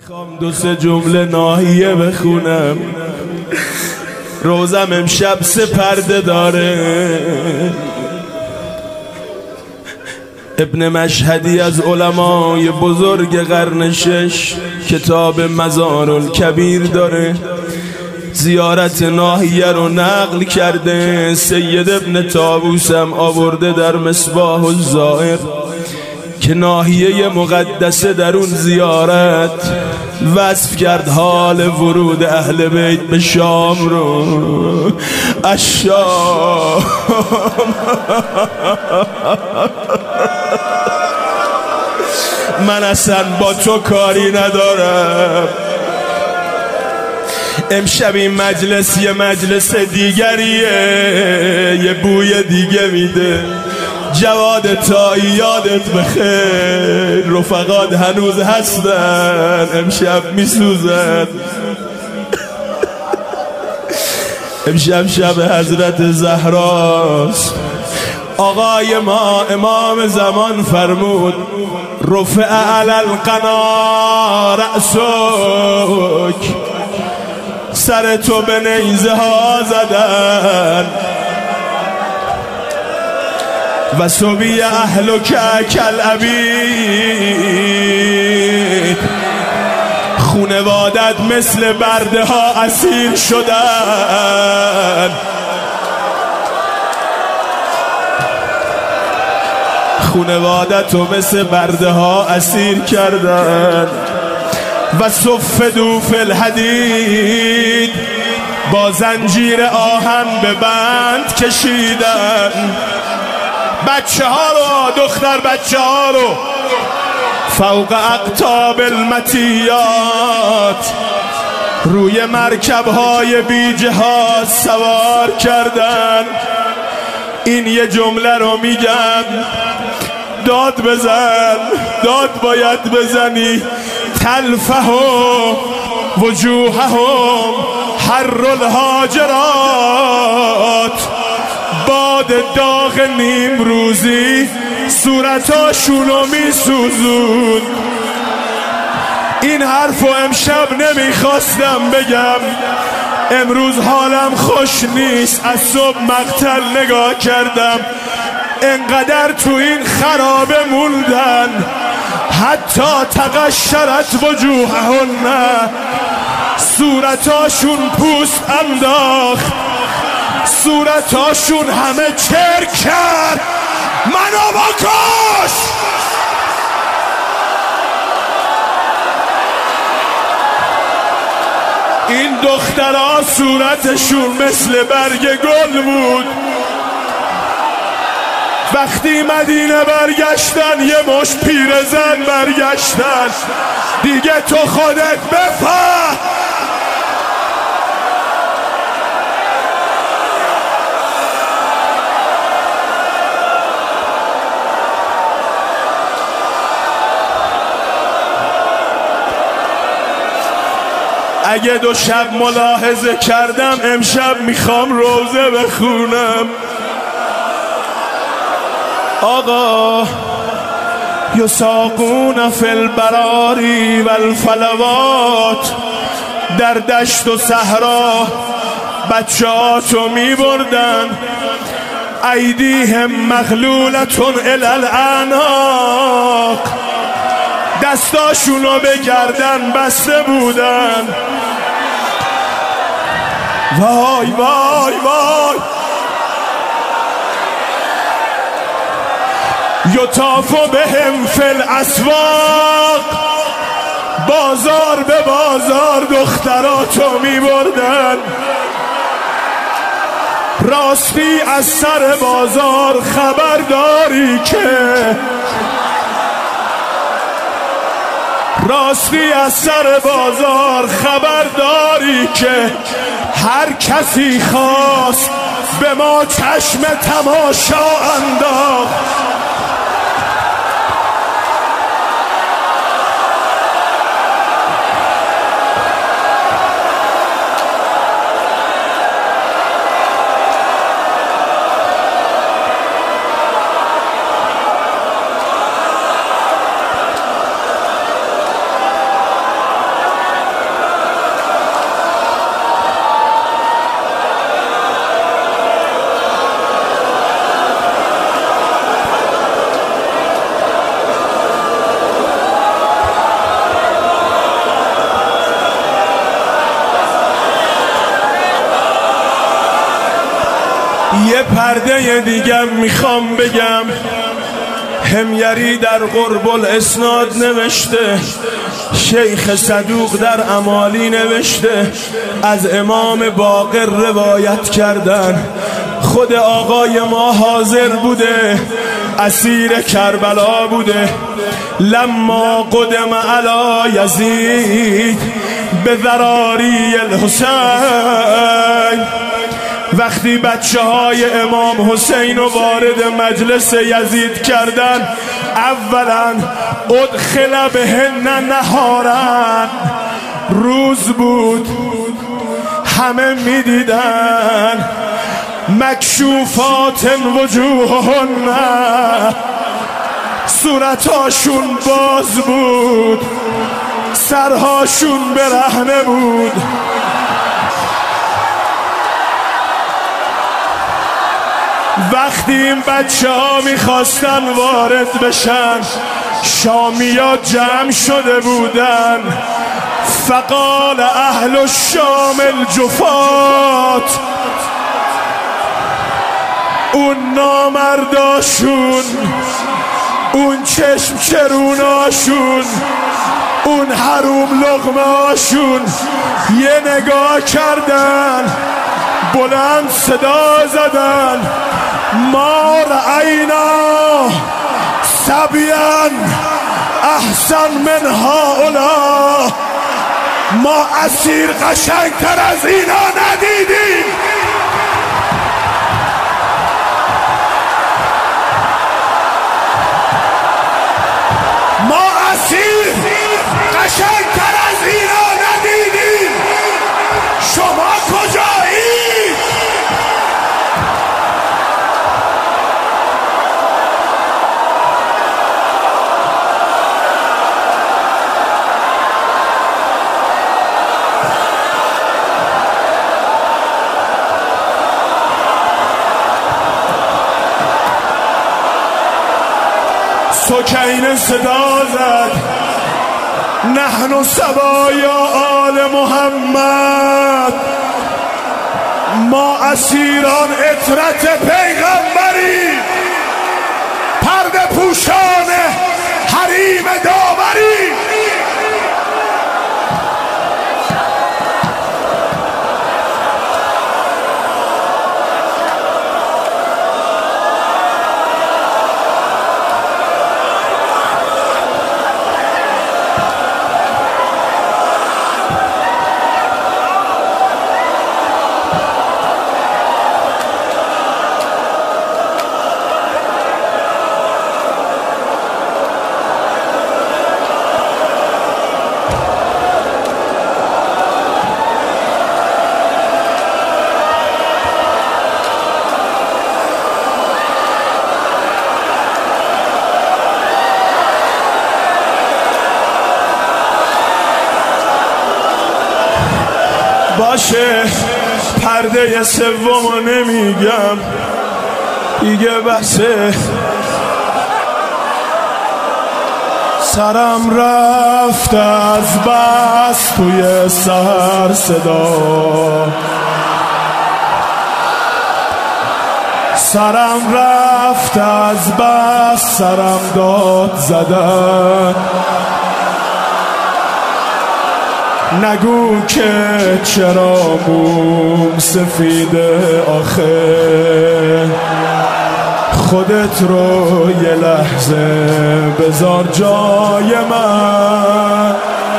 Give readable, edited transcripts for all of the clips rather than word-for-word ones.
میخوام دو سه جمله ناحیه بخونم. روزم امشب سه پرده داره. ابن مشهدی از علمای بزرگ قرن 6 کتاب مزارالکبیر داره. زیارت ناحیه رو نقل کرده. سید ابن طاووس هم آورده در مصباح الزائر که ناحیه مقدسه در اون زیارت وصف کرد حال ورود اهل بیت به شام رو. الشام من اصلا با تو کاری ندارم. امشب این مجلس یه مجلس دیگریه، یه بوی دیگه میده. جواد تایی یادت بخیر، رفقات هنوز هستن، امشب میسوزن. امشب شب حضرت زهراست. آقای ما امام زمان فرمود رفع علی القنا رأسک، سر تو به نیزه ها زدن. و صبی اهلک کالعبید، خونوادت مثل برده ها اسیر شدن. خونوادت رو مثل برده ها اسیر کردن. و صفدوا فی الحدید، با زنجیر آهن به بند کشیدن. بچه ها رو، دختر بچه ها رو فوق اقطاب المطیات روی مرکب های بیجه ها سوار کردن. این یه جمله رو میگم، داد بزن، داد باید بزنی. تلفه وجوههم حر الحاجرات، باد داغ نیم روزی صورتاشونو میسوزون. این حرفو امشب نمیخواستم بگم، امروز حالم خوش نیست. از صبح مقتل نگاه کردم، انقدر تو این خرابه موندن حتی تقشرت وجوههن، صورتاشون پوست انداخت، صورتاشون همه چرک کرد. منو بکش. این دخترها صورتشون مثل برگ گل بود. وقتی مدینه برگشتن یه مش پیرزن برگشتن. دیگه تو خودت بفهم. اگه دو شب ملاحظه کردم، امشب میخوام روزه بخونم. آقا یساقون فی البراری و الفلوات، در دشت و صحرا بچه‌هاتو میبردن. ایدیهم مغلولتون الی الاعناق، دستاشونو به گردن بسته بودن. وای وای وای. یطافو بهم فی الاسواق، بازار به بازار دختراتو می بردن. راستی از سر بازار خبرداری که، راستی از سر بازار خبرداری که هر کسی خواست به ما چشم تماشا انداخت. یه پرده دیگه میخوام بگم. حمیری در قرب الاسناد نوشته، شیخ صدوق در امالی نوشته، از امام باقر روایت کردن خود آقای ما حاضر بوده، اسیر کربلا بوده. لما قدم علی یزید به ذراری الحسین، وقتی بچه های امام حسین رو وارد مجلس یزید کردن، اولا ادخل بهن نهارن، روز بود، همه میدیدن، مکشوفات وجوههن، صورتاشون باز بود، سرهاشون برهنه بود. وقتی این بچه ها میخواستن وارد بشن، شامیا جمع شده بودن. فقال اهل الشام الجفات، اون نامرداشون، اون چشم چروناشون، اون حروم لقمهاشون یه نگاه کردن، بلند صدا زدن، ما رأینا سبیان احسن من هؤلاء، ما اسیر قشنگتر از اینا ندیدیم. ما اسیر قشنگتر از اینا ندیدیم. شما کجایید؟ سکینه صدا زد، نحن سبایا آل محمد، ما اسیران عطرت پیغمبری، پرده پوشان حریم داوری. باشه، پرده سومو نمیگم دیگه، بسه. سرم رفت از بس توی سر صدا، سرم رفت از بس، سرم داد زدن. نگو که چرا موم سفیده آخه، خودت رو یه لحظه بذار جای من.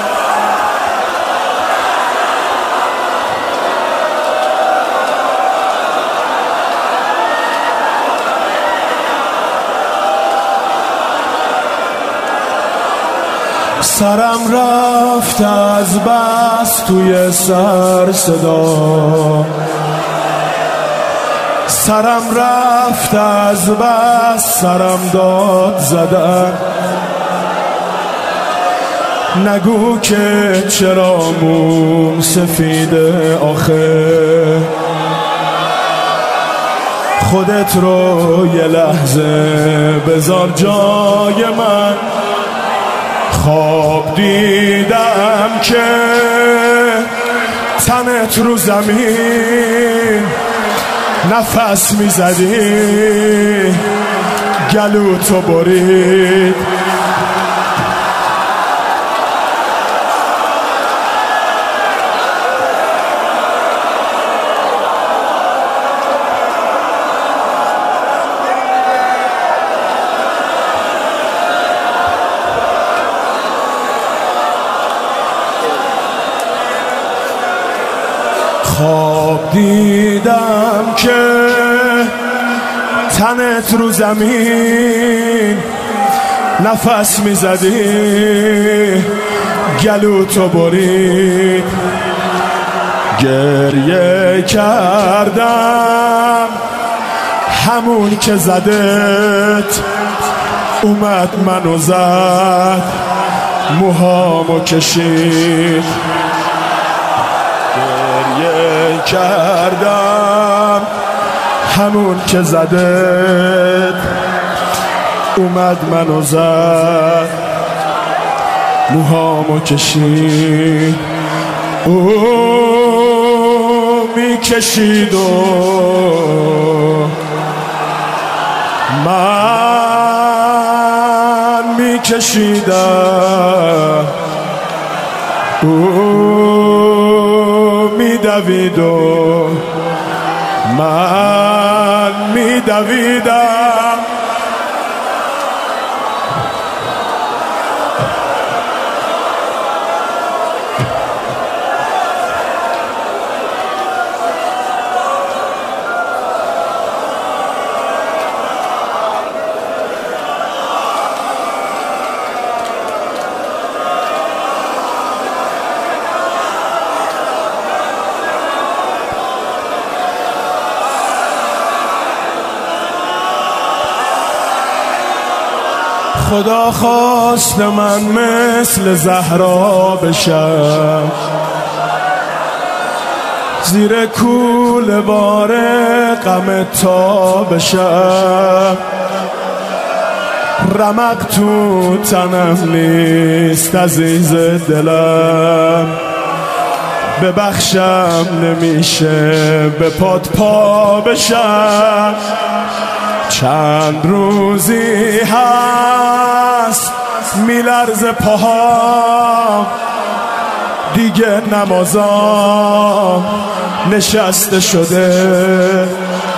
سرم رفت از بس توی سر صدا، سرم رفت از بس، سرم داد زدن. نگو که چرا موم سفیده آخه، خودت رو یه لحظه بذار جای من. خواب دیدم که تنت رو زمین، نفس میزدی گلو تو برید. خواب دیدم که تنت رو زمین نفس میزدی گلو تو برید. گریه کردم همون که زدت اومد منو زد موهامو کشید. گریه کردم همون که زدت اومد منو زد موهامو کشید. او میکشید و من میکشیدم. میدوید و من میدویدم. خدا خواست من مثل زهرا بشم، زیر کوله بار غم تا بشم. رمق تو تنم نیست عزیز دلم، ببخشم نمیشه به پات پا بشم. چند روزی هست میلرزه پاهام، دیگه نمازام نشسته شده.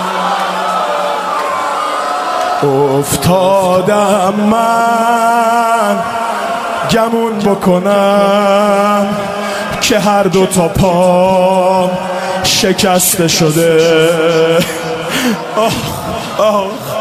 افتادم من گمون بکنم که هر دو تا پام شکسته شده. آه